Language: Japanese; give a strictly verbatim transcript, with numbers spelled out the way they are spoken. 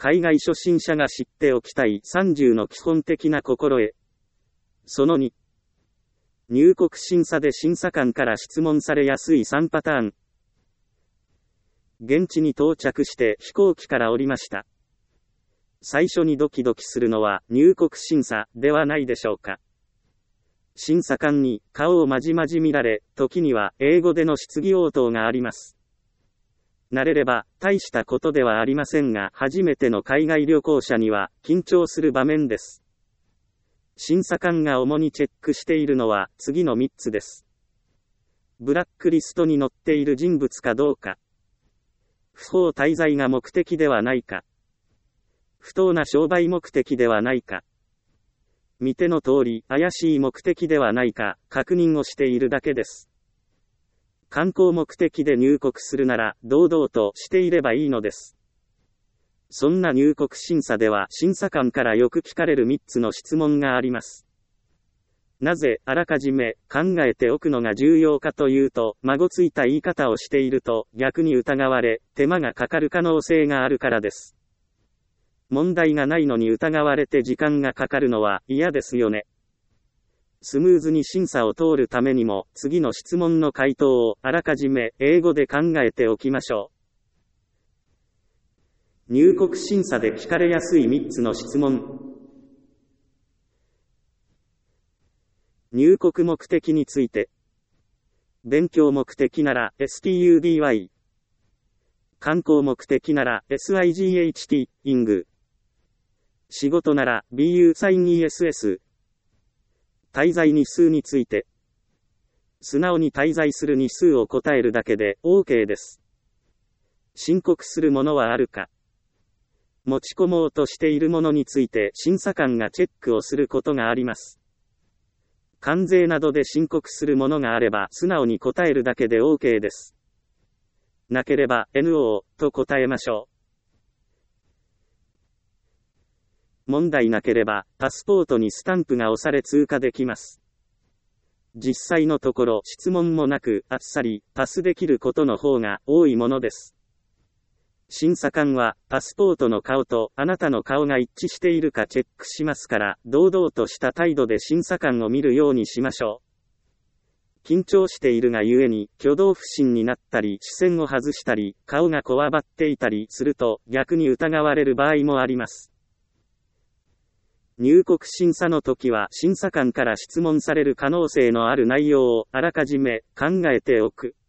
海外初心者が知っておきたいさんじゅうの基本的な心得。そのに、入国審査で審査官から質問されやすいさんパターン。現地に到着して飛行機から降りました。最初にドキドキするのは入国審査ではないでしょうか。審査官に顔をまじまじ見られ、時には英語での質疑応答があります。慣れれば大したことではありませんが、初めての海外旅行者には緊張する場面です。審査官が主にチェックしているのは次のみっつです。ブラックリストに載っている人物かどうか。不法滞在が目的ではないか。不当な商売目的ではないか。見ての通り怪しい目的ではないか確認をしているだけです。観光目的で入国するなら堂々としていればいいのです。そんな入国審査では審査官からよく聞かれるみっつの質問があります。なぜあらかじめ考えておくのが重要かというと、まごついた言い方をしていると逆に疑われ、手間がかかる可能性があるからです。問題がないのに疑われて時間がかかるのは嫌ですよね。スムーズに審査を通るためにも、次の質問の回答をあらかじめ英語で考えておきましょう。入国審査で聞かれやすいみっつの質問。入国目的について。勉強目的なら スティーユーディーワイ。観光目的なら シグ、イング。仕事なら ビーユー サイン イーエスエス。滞在日数について。素直に滞在する日数を答えるだけで OK です。申告するものはあるか。持ち込もうとしているものについて審査官がチェックをすることがあります。関税などで申告するものがあれば素直に答えるだけで OK です。なければ ノー と答えましょう。問題なければ、パスポートにスタンプが押され通過できます。実際のところ質問もなく、あっさりパスできることの方が多いものです。審査官は、パスポートの顔とあなたの顔が一致しているかチェックしますから、堂々とした態度で審査官を見るようにしましょう。緊張しているがゆえに、挙動不審になったり、視線を外したり、顔がこわばっていたりすると、逆に疑われる場合もあります。入国審査の時は審査官から質問される可能性のある内容をあらかじめ考えておく。